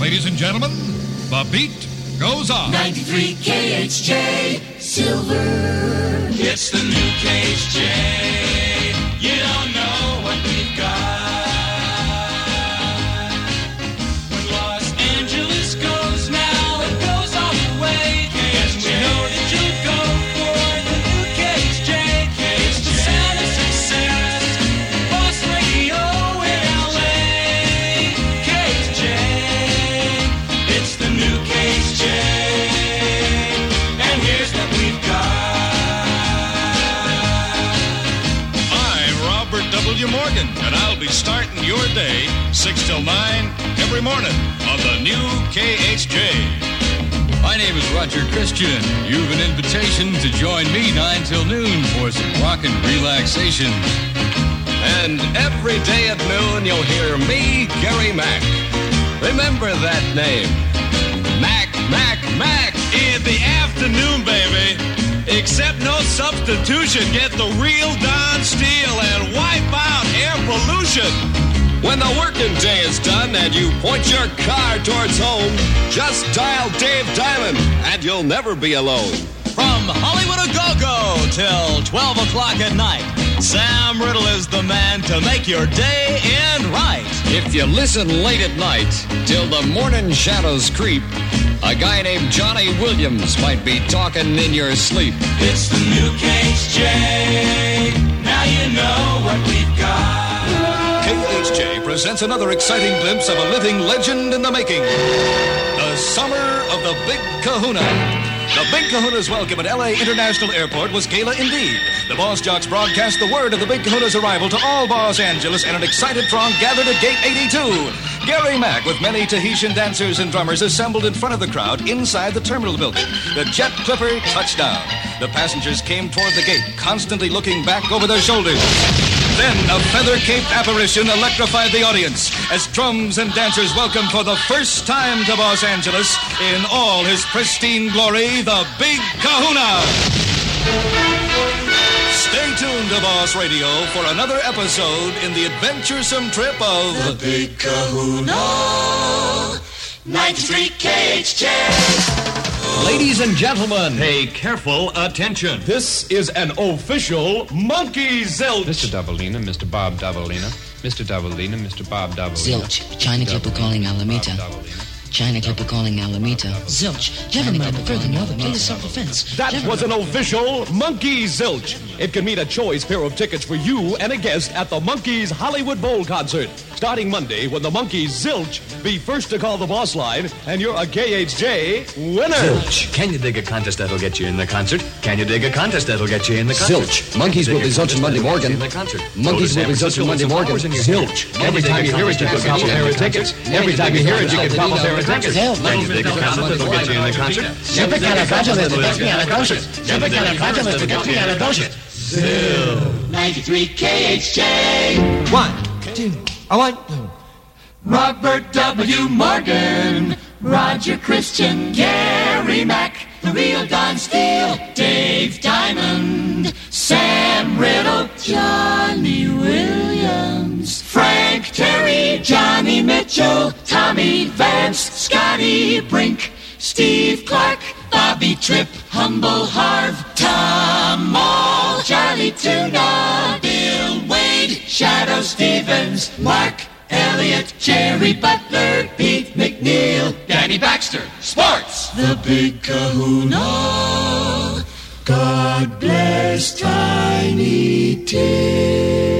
Ladies and gentlemen, the beat goes on. 93 KHJ Silver. It's the new KHJ. You don't know what we've got. When Los Angeles goes now, it goes all the way. KHJ. We know that you'll go for the new KHJ. It's the sound of success. Boss Radio in LA. KHJ. It's the new KHJ. And here's what we've got. W. Morgan, and I'll be starting your day 6 till 9 every morning on the new KHJ. My name is Roger Christian. You've an invitation to join me 9 till noon for some rockin' relaxation. And every day at noon you'll hear me, Gary Mack. Remember that name. Mac, Mac, Mac. In the afternoon, baby. Except no substitution. Get the real Don Steele and wipe out air pollution. When the working day is done and you point your car towards home, just dial Dave Diamond and you'll never be alone. From Hollywood a go-go till 12 o'clock at night, Sam Riddle is the man to make your day end right. If you listen late at night till the morning shadows creep, a guy named Johnny Williams might be talking in your sleep. It's the new KHJ. Now you know what we've got. KHJ presents another exciting glimpse of a living legend in the making. The summer of the Big Kahuna. The Big Kahuna's welcome at L.A. International Airport was gala indeed. The Boss Jocks broadcast the word of the Big Kahuna's arrival to all Los Angeles, and an excited throng gathered at Gate 82. Gary Mack, with many Tahitian dancers and drummers, assembled in front of the crowd inside the terminal building. The jet clipper touched down. The passengers came toward the gate, constantly looking back over their shoulders. Then a feather-caped apparition electrified the audience as drums and dancers welcomed for the first time to Los Angeles, in all his pristine glory, the Big Kahuna. Stay tuned to Boss Radio for another episode in the adventuresome trip of The Big Kahuna. 93 KHJ. Ladies and gentlemen, pay careful attention. This is an official monkey zilch. Mr. Davalina, Mr. Bob Davalina, Mr. Davalina, Mr. Bob Davalina. Zilch. China Clipper calling Alameda. China Clipper calling Alameda. Zilch. Gentlemen, furthermore, the plea is self-defense. That was an official monkey zilch. It can mean a choice pair of tickets for you and a guest at the Monkees Hollywood Bowl concert. Starting Monday, when the Monkees zilch, be first to call the boss line, and you're a KHJ winner. Zilch. Can you dig a contest that'll get you in the concert? Can you dig a contest that'll get you in the concert? Zilch. Monkeys will be zilching Monday morning. Monkeys will be zilching Monday morning. Zilch. Every time you hear it, you can cop a pair of tickets. Every time you hear it, you can cop a pair of tickets. Can you dig a contest that'll get you in the concert? Zil. 93 KHJ. 1, 2, 1, 2. Robert W. Morgan, Roger Christian, Gary Mack, the real Don Steele, Dave Diamond, Sam Riddle, Johnny Williams, Frank Terry, Johnny Mitchell, Tommy Vance, Scotty Brink, Steve Clark, Bobby Tripp, Humble Harv, Tom Mall, Charlie Tuna, Bill Wade, Shadow Stevens, Mark Elliott, Jerry Butler, Pete McNeil, Danny Baxter, Sports, the Big Kahuna. God bless Tiny Tim.